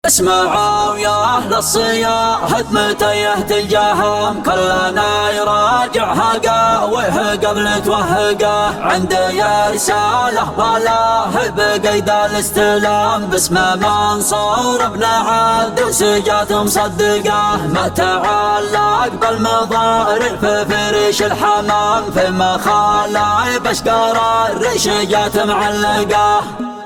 اسمعوا يا أهل الصياح متيه الجهم، كلنا يراجع هقاويه قبل توهقه. عندي رسالة والله بقيد الاستلام، باسم منصور بن عبد سجات مصدقه. ما تعلق بالمضارع في فريش الحمام، في مخالع بشقر الرشجات معلقه.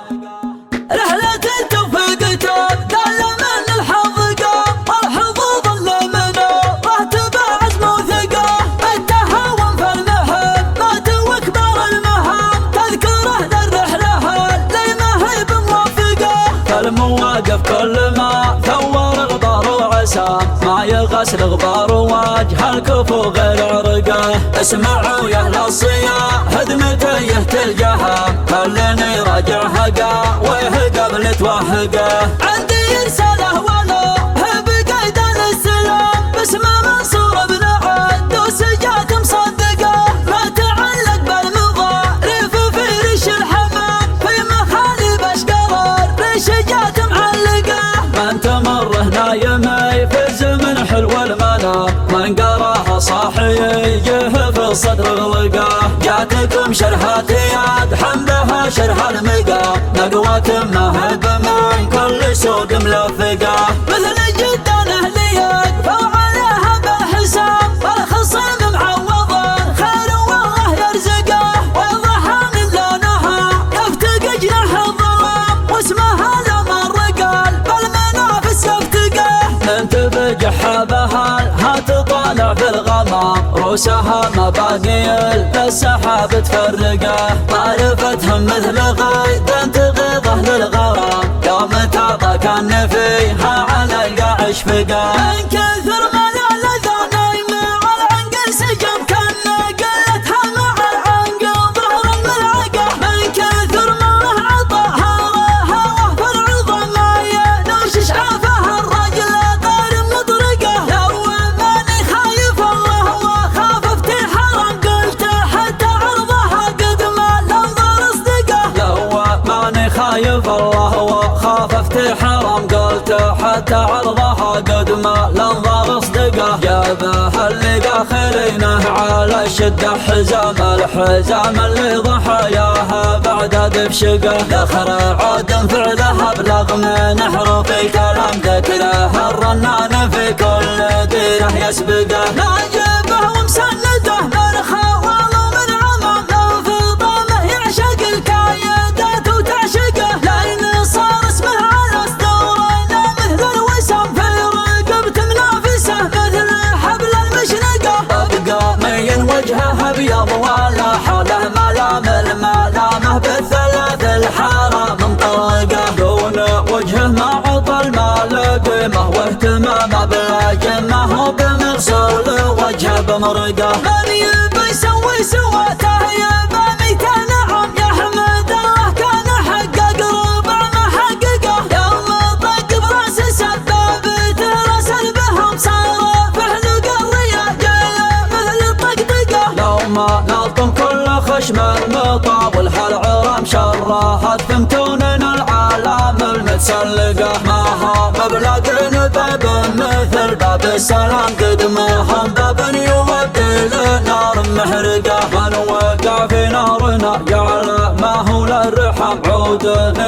رحلة التوفيق تبدأ من الحظقة، والحظوظ اللي منه راتب عزم وثقة. التهاون في المهب ما توكبر المهام، تذكره للرحلة اللي ما هي بموافقة. فالمواقف كل ما ثور غبار وعسام، ما يغسل غبار وجه الكفو غير عرقه. اسمعوا يا اهل الصياح هدمتيه الجهم، خلني راجع هقاويه قبل توهقه. عندي رسالة ولو بقيد الاستلام، باسم منصور بن عبد وسجات مصدقه. ما تعلق بالمضارع في ريش الحمام، في مخالب اشقر الرشجات معلقه. من تمره نايم يفز من حلو المنام، من قراها صاحي يجيه في الصدر غلقه. جاتكم شرحات يد حمدها شرح المقام، نقوة مهب من كل سوق ملفقه. مثل جدا اهلي يقفوا عليها بالحساب، والخصم معوضا خير والله يرزقه. ويضحى من لونها يفتق جناح الظلام، واسمها لما الرقال بالمنافس يفتقه. انتبه جحابها ها تطالع في الغمام، روسها مباقي للسحاب تفرقه. معرفتهم مثل غيد تغيظه للغرام، يوم تعطى كان فيها على القاع اشفقه. من كثر ملال ذا نايم على العنقل سجم، كان قلتها مع العنقل ظهر الملعقه. من كثر ما عطاها هواه في العظم ما ينوش شعافها الرجل غير مطرقه. لو ماني خايف الله وخاف افتح حرام، قلت حتى عرضها قد ما الانظار اصدقه. لو ماني خايف الله وخاف افتح حرام، قلت حتى عرضها قد ما الانظار اصدقه. جابه اللي داخلينه على الشده حزام، الحزام اللي ضحاياها بعد دفشقه. ذخر عود فعله ابلغ من حروف الكلام، ذكره الرنان في كل ديره يسبقه. ناجبه ومسنده من خوال ومن عمام، لو في ضمه يعشق الكايدات وتعشقه. لين صار اسمه على اسطورنا مثل الوسام، في رقبة منافسه مثل حبل المشنقه. ابقى مين وجهه ابيض ولا حوله ملام، الملامه بالثلاث الحاره منطلقه. دون وجهه ما عطى المال قيمه، واهتمامه بلاجمه وبمغسول وجهه بمرقه. من يبي يسوي سواته يبى ميته نعم، يحمد الله كان حقق ربع محققه. يوم طق براس السباب ترسل بهم، صار فحلق الرياجل مثل الطقطقه. لو ما نلطم كل خشم المطاول هالعرام، شرهت فمتوننا العالم المتسلقه. ما هم بلاقين باب مثل باب السلام، قدمهم باب يودي لنار محرقه. من وقع في نارنا جعل ما هو للرحم، عود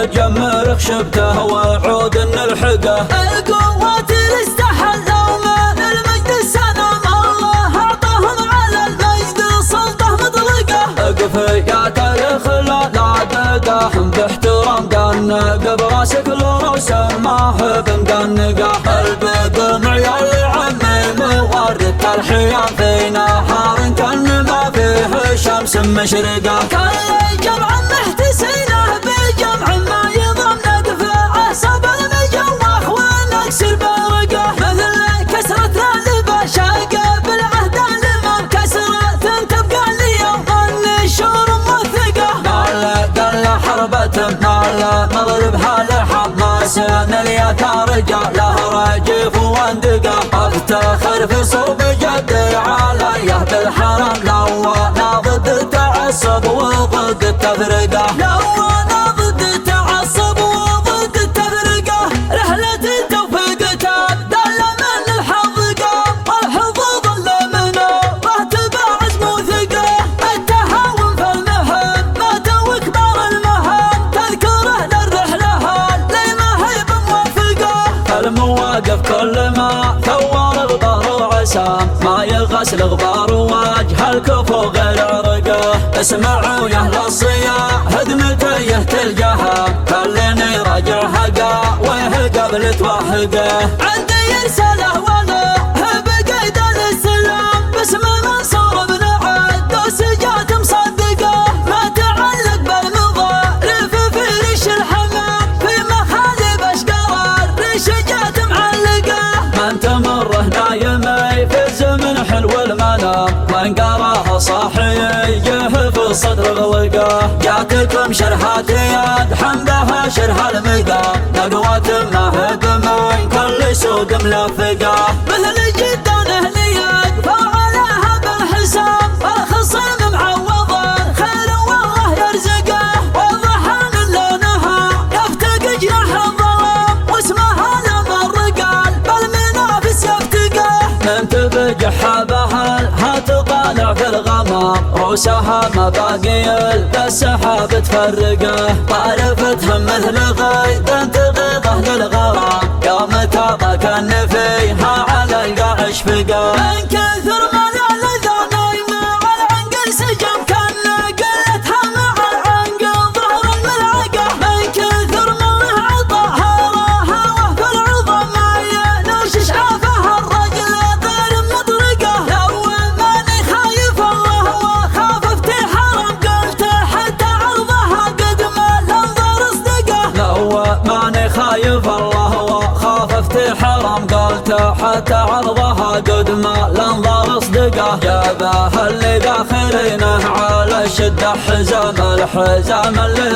نجمر خشبته وعود نلحقه. القوات اللي استحلوا من المجد السلام، الله اعطاهم على المجد سلطه مطلقه. اقفي يا تاريخ لا دقاهم باحترام، قنق براسك الروس ما هو بمقنقه. البقمع يا عمي مورد الحيام، في نهار كان ما فيه شمس مشرقه. كل جمع محتسينه بجمع ما يضم ندفع صب المجوح ونكسر برقه. مثل كسرة البشاقه بالعهد الامام، كسرة تبقى اليوم النشور موثقه. قال حربة مال مضربها لحماس، الياتا رجاله رجيف واندقه. افتخر في صوب جدي عليه بالحرم، لو انا ضد التعصب وضد التفرقه. لو انا ضد التعصب وضد التفرقه. رحلة واقف كل ما ثور غبار وعسام، ما يغسل غبار وجه الكفو غير عرقه. اسمعوا يا اهل الصياح هدمته يهتلجها، خليني راجع حقه ويه قبل توهقه. عندي رسالة وله بقيد الاسلام، باسم منصور بن عدوس جات مصدقه. ما تعلق بالمضى رف في ريش الحمام، في مخالب اشقر ريش جات معلقه. من تمره نايم يفز من حلو المنام، من قراها صاحي يجيه في الصدر غلقه. جاتكم شرحات يد حمدها شرح المقام، نقوة ما هي بمن كل سوق ملفقه. مثل جدان اهلي يقفوا عليها بالحساب، الخصم معوضه خير والله يرزقه. وضحى من لونها يفتق جناح الظلام، واسمها لما الرقال بالمنافس يفتقه. من تبجح حبها تطالع في الغمام، روسها مباقي بالسحاب تفرقه. طارفتهم مثل غيد تغيظه للغرام، يوم تابك النفيها على القاع اشفقه. من كثر ما لذا نايمه على العنقل سجم، كان قلتها مع العنقل ظهر الملعقه. من كثر ما عطاها هواه في العظم، ما ينوش شعافها الرجل غير مطرقه. لو ماني خايف الله وخاففت حرم، قلت حتى عرضها قد ما الانظار اصدقه. لو ماني خايف الله وخاففت حرم، قلت حتى عرضها قد ما الانظار اصدقه. جابها اللي داخلينه على الشده حزام، الحزام اللي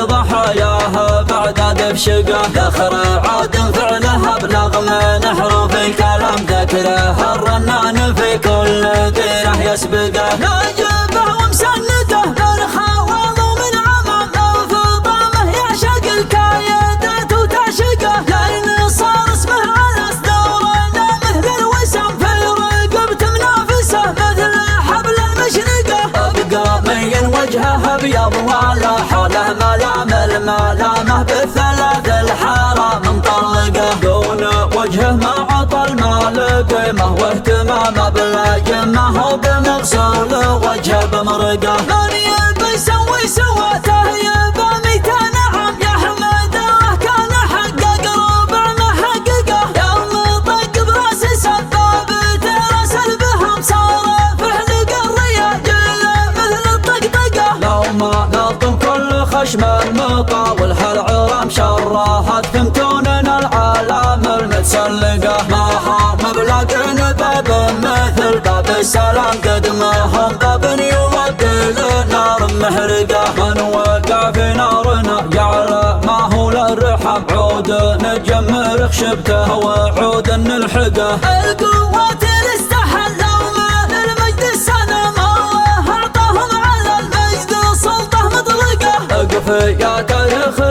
ضحاياه بعد دبشقه. ذخر عاد فعلها ابلغ من حروف الكلام، ذكره الرنان في كل ديره يسبقه. ناجبه ومسنده من خواض ومن عمام، انفضامه يعشق الكايدات وتعشقه. لان صار اسمه على صدورنا مثل الوسام، في رقبته منافسه مثل حبل المشنقه. ابقى مين وجهه ابيض وعلى حاله ملامل، ملامه بالثلاث الحاره مطلقه. دون وجهه ما عطى المال قيمه واهتمامه، بلا جمه وبمغسول وجهه بمرقه. من يبي يسوي سواته يبى 200 عام، يا حمد الله كان حقق ربع محققه. يوم طق براس سباب ترسل بهم، صار فعل الرياجل مثل الطقطقه. لو ما نظم كل خشم المطاول هالعرام، شرهت فهمتوننا العالم المتسلقه. ما هم بلاقين باب مثل باب السلام، قدمهم باب يودي للنار محرقه. من وقع في نارنا جعل ما هو للرحم، عود نجمر خشبته وعود نلحقه. القوات اللي استحلوا من المجد السنم، الله اعطاهم على المجد سلطه مطلقه. اقفي تاريخ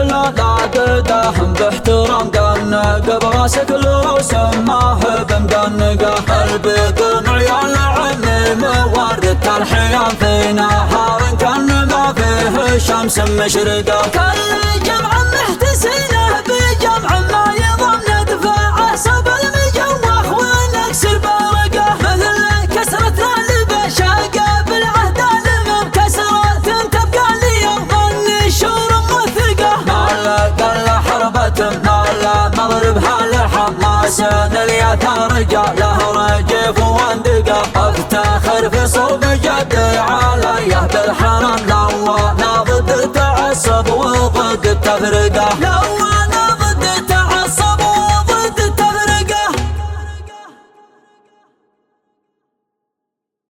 العقدهم باحترام، دنق براسك الروس ما هي بمدنقه. البيض عيال عمي مورد الحيام، في نهار كان ما فيه شمس مشرقه. كل جمع محتسينه بجمع ما يضم ندفع عصب المجوخ ونكسر برقه. مثل كسرة البشاقه بالعهد المم، كسرة تبقى اليوم النشور موثقه. نال حربة نال مضربها للحماس، الياثار رجاله رجيف واندقه. افتخر في صوب جدي عليه بالحرم، لو انا ضد التعصب وضد التفرقه.